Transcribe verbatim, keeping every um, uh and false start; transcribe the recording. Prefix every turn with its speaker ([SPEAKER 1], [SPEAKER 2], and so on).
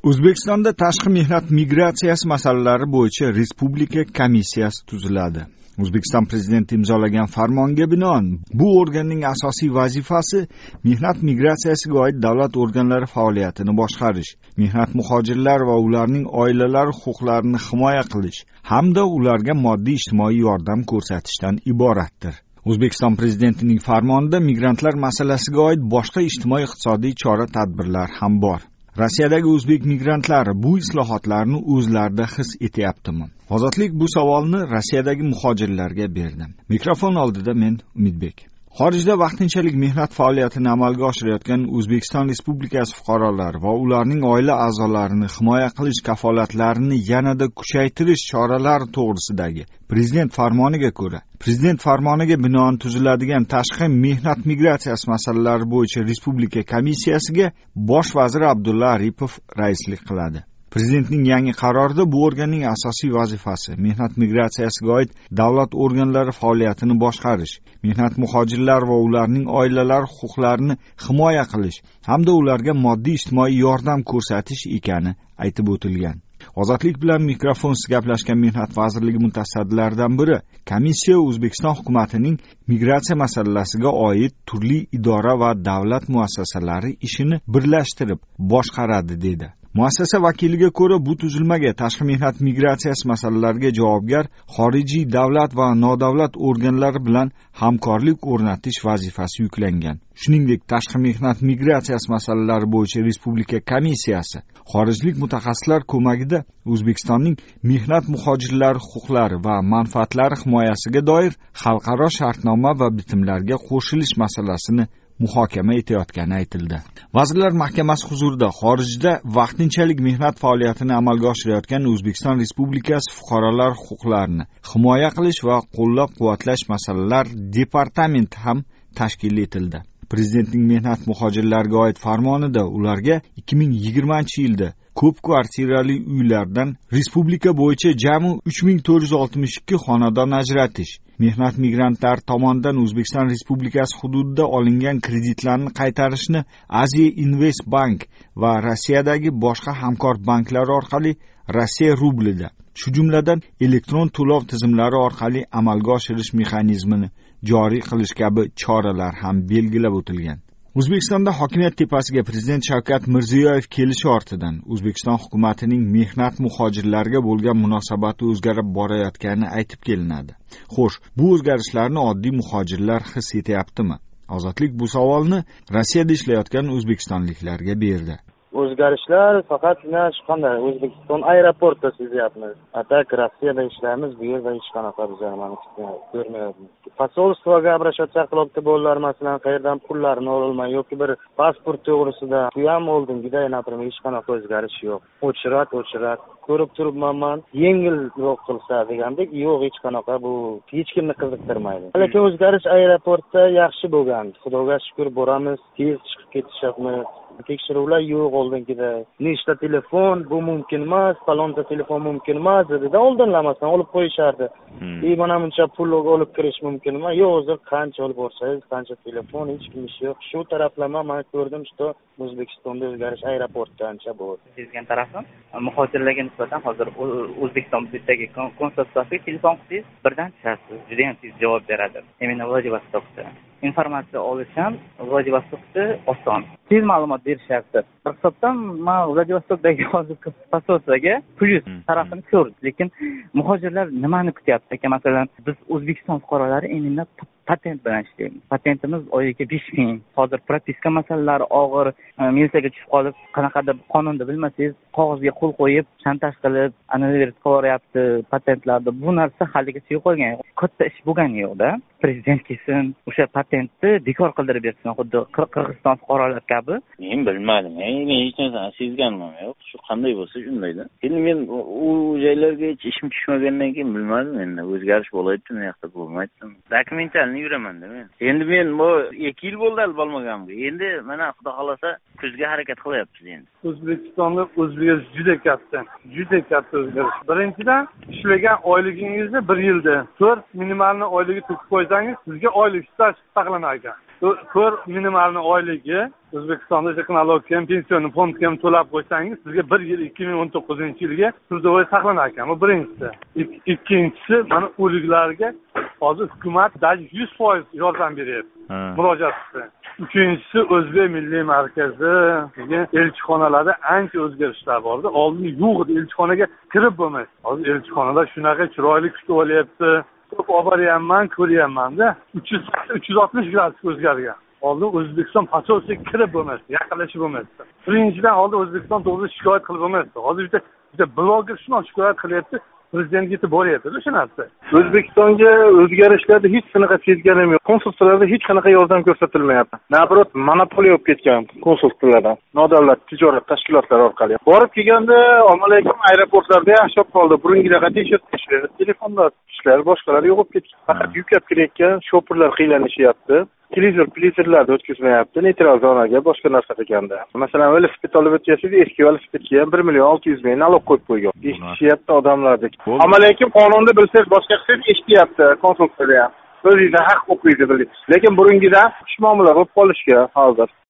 [SPEAKER 1] O'zbekistonda tashqi mehnat migratsiyasi masalalari bo'yicha respublika komissiyasi tuziladi. O'zbekiston prezidenti imzolagan farmonga binoan bu organning asosiy vazifasi mehnat migratsiyasiga oid davlat organlari faoliyatini boshqarish, mehnat muhojirlar va ularning oilalari huquqlarini himoya qilish hamda ularga moddiy ijtimoiy yordam ko'rsatishdan iboratdir. O'zbekiston prezidentining farmonida migrantlar masalasiga oid boshqa ijtimoiy-iqtisodiy chora-tadbirlar ham bor. Rossiyadagi o'zbek migrantlari bu islohotlarni o'zlarida his etyaptimi? Ozodlik bu savolni Rossiyadagi muhojirlarga berdi. Mikrofon oldida men Umidbek. Xorijda vaqtinchalik mehnat faoliyatini amalga oshirayotgan O'zbekiston Respublikasi fuqarolari va ularning oila a'zolarini himoya qilish kafolatlarini yanada kuchaytirish choralari to'g'risidagi Prezident farmoniga ko'ra, Prezident farmoniga binoan tuziladigan tashqi mehnat migratsiyasi masalalari bo'yicha respublika komissiyasiga bosh vazir Abdulla Aripov raislik qiladi. Prezidentning yangi qarorida bu organning asosiy vazifasi mehnat migratsiyasiga oid davlat organlari faoliyatini boshqarish, mehnat muhojirlar va ularning oilalari huquqlarini himoya qilish hamda ularga moddiy ijtimoiy yordam ko'rsatish ekani aytib o'tilgan. Ozodlik bilan mikrofonsiz gaplashgan Mehnat vazirligi mutasaddilaridan biri komissiya O'zbekiston hukumatining migratsiya masalalariga oid turli idora va davlat muassasalari ishini birlashtirib boshqaradi dedi. Muassasa vakiliga ko'ra, bu tuzilmaga tashqi mehnat migratsiyasi masalalariga javobgar xorijiy davlat va nodavlat organlari bilan hamkorlik o'rnatish vazifasi yuklangan. Shuningdek, tashqi mehnat migratsiyasi masalalari bo'yicha respublika komissiyasi xorijlik mutaxassislar ko'magida O'zbekistonning mehnat muhojirlari huquqlari va manfaatlari himoyasiga doir xalqaro shartnoma va bitimlarga qo'shilish masalasini muhokama etayotgani aytildi. Vazirlar Mahkamasi huzurida xorijda vaqtinchalik mehnat faoliyatini amalga oshirayotgan O'zbekiston Respublikasi fuqarolar huquqlarini himoya qilish va qo'llab-quvvatlash masalalar departamenti ham tashkil etildi. Prezidentning mehnat muhojirlarga oid farmonida ularga ikki ming yigirmanchi yilda ko'p kvartirali uylardan respublika bo'yicha jami uch ming to'rt yuz oltmish ikki xonadon ajratish, mehnat migrantlari tomonidan O'zbekiston Respublikasi hududida olingan kreditlarni qaytarishni Aziya Invest Bank va Rossiyadagi boshqa hamkor banklar orqali Rossiya rublida, shu jumladan elektron to'lov tizimlari orqali amalga oshirish mexanizmini joriy qilish kabi choralar ham belgilab o'tilgan. O'zbekistonda hokimiyat tepasiga Prezident Shavkat Mirziyoyev kelishi ortidan O'zbekiston hukumatining mehnat muhojirlarga bo'lgan munosabati o'zgarib borayotgani aytib kelinadi. Xo'sh, bu o'zgarishlarni oddiy muhojirlar his etyaptimi? Ozodlik bu savolni Rossiyada ishlayotgan o'zbekistonliklarga berdi.
[SPEAKER 2] O'zgarishlar faqatgina shu qanday O'zbekiston aeroportida sezyapmiz. Atak Rossiyada ishlaymiz, bu yerda hech qanaqa bizlarni ko'rmayapmiz. Posolstvoga обращаться qilibdi bolalar, masalan, qayerdan pullarini ololmay yoki bir pasport to'g'risida, bu ham oldingiday, например, hech qanaqa o'zgarish yo'q. O'chirat, o'chirat. Ko'rib turibman men, yengilroq qilsa degandek, yo'q, hech qanaqa, bu hech kimni qiziqtirmaydi. Lekin o'zgarish aeroportda yaxshi bo'lgan. Xudoga shukr, boramiz, tez chiqib ketishamiz. Tekshiruvlar yo'q oldingida. Nechta telefon bu mumkin emas, falonta telefon mumkin emas dedi-da, oldinlamasdan olib qo'yishardi. E mana buncha pul olib kirish mumkin emas? Yo'q, hozir qancha olib borsangiz, qancha telefon, hech kim ish yo'q. Shu taraflama men ko'rdim, что O'zbekistonda o'zgarish aeroportda ancha bor.
[SPEAKER 3] Sezgan tarafim muhojirlarga nisbatan hozir O'zbekistondagi konsultatsiyaga telefon qilsangiz, birdan tushasiz, juda ham tez javob beradi. Именно Vladivostokda informatsiya olish ham Vladivostokda oson. Tez ma'lumot berishyapti. Hisobdan men Vladivostokdagi hozir posolstvoga plyus tarafini ko'rdim, lekin muhojirlar nimani kutyapti? Masalan, biz O'zbekiston fuqarolari endi patent bilan ishlaymiz. Patentimiz oyiga besh ming. Hozir propiska masalalari og'ir, militsiyaga tushib qolib, qanaqadir qonunda bilmasangiz, qog'ozga qo'l qo'yib, shantaj qilib, analiz qilyapti patentlarda. Bu narsa haligacha yo'qolgan. Katta ish bo'lgani yo'q-da. Prezident kelsin, o'sha patentni bekor qildirib bersin, xuddi Qirg'iziston fuqarolar kabi.
[SPEAKER 4] Men bilmadim. Men hech narsani sezganim yo'q. Shu qanday bo'lsa shundayda. Endi men u joylarga hech ishim tushmagandan keyin bilmadim endi o'zgarish bo'layapti, nima yoqda bo'lmaydi. Dokumentalni yuraman-da men. Endi men bu ikki yil bo'ldi al bo'lmaganimga. Endi mana Xudo xolasa kuzga harakat qilyapmiz endi.
[SPEAKER 5] O'zbekistonda o'zbek juda katta, juda katta o'zgarish. Birinchidan, ishlagan oyligingizni bir yilda to'rt minimalni oyligi to'kib qo'ysangiz, sizga oylik staj saqlanar ekan. ko'r minimalni oyligi O'zbekistonda texnologik ham pension fondiga ham to'lab qo'ysangiz sizga bir yil ikki ming o'n to'qqizinchi yilga trudovой saqlanar ekan. Bu birinchisi. Ikkinchisi mana o'liklarga hozir hukumat даже yuz foiz yordam beryapti murojaatda. Uchinchisi O'zbek Milliy Markazi degan elchixonalarda ancha o'zgarishlar bordi. Oldin yo'q edi, elchixonaga kirib bo'lmaydi. Hozir elchixonalar shunaqa chiroyli kutib olyapti. Ko'p olib boryapman, ko'ryapman-da. uch yuz uch yuz oltmish gradus o'zgargan. Oldin O'zbekiston pochosiga kirib bo'lmasdi, yaqinlashib bo'lmasdi. Birinchidan oldin O'zbekiston to'g'risida shikoyat qilib bo'lmasdi. Hozir bitta bitta bloger shuni shikoyat qilyapti. Prezident yetib boryapti shu narsa. O'zbekistonga o'zgarishlarda hech qanaqa sezganim yo'q. Konsulxonalarda hech qanaqa yordam ko'rsatilmayapti. Nabrot monopoliya bo'lib ketgan konsulxonalardan, nodavlat tijorat tashkilotlari orqali. Borib kelganda ommalaykum aeroportlarda yashab qoldi. Burungidaqa tekshirib ishlaydi. Telefonlar ishlar, boshqalar yo'qolib ketgan. Faqat yuklab kelayotgan shopirlar qiylanishyapti. Televizor, televizorlarda o'tkazmayapti, neytral zonaga boshqa narsa qilganda. Masalan, velosiped olib o'tyapsiz, eski velosipedga ham bir million olti yuz ming nalog qo'yib qo'ygan. Eshitishyapti odamlardek. Ammo-lekin qonunda bilsangiz boshqa qilsangiz eshityapti, konsulxonada ham. O'zingizda haq o'qiydi bilingiz. Lekin burungidan xushmuomala bo'lib qolishga hozir.